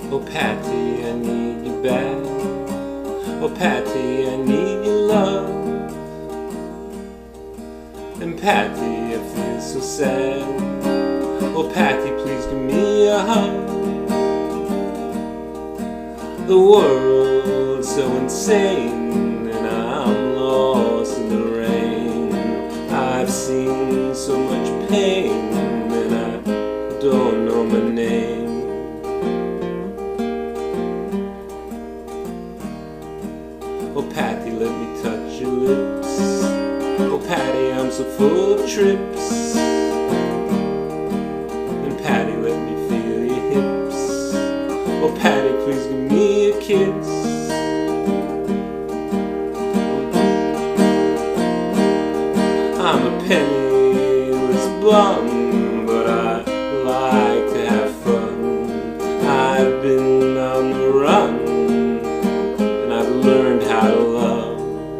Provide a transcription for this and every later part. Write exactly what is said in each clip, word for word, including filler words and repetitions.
Oh Patty, I need you back. Oh Patty, I need your love. And Patty, I feel so sad. Oh Patty, please give me a hug. The world's so insane, and I'm lost in the rain. I've seen so much pain, and I don't know my name. Oh Patty, let me touch your lips. Oh Patty, I'm so full of trips. And Patty, let me feel your hips. Oh Patty, please give me a kiss. I'm a penniless bum, but I like to have fun. I've been on the run, and I've learned how to love.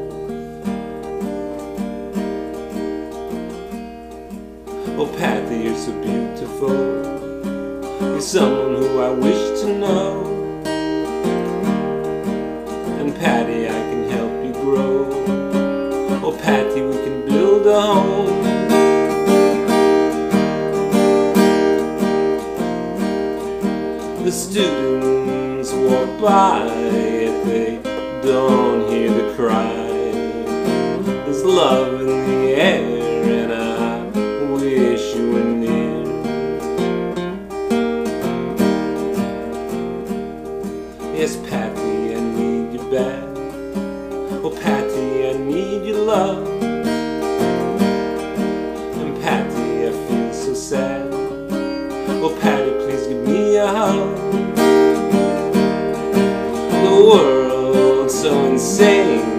Oh Patty, you're so beautiful. You're someone who I wish to know. And Patty, I can help you grow. Oh Patty, we can build a home. The students walk by, yet they don't hear the cry. There's love in the air, and I wish you were near. Yes, Patty, I need you back. Oh Patty, I need your love. And Patty, I feel so sad. Oh Patty, please give me a hug. The world's so insane,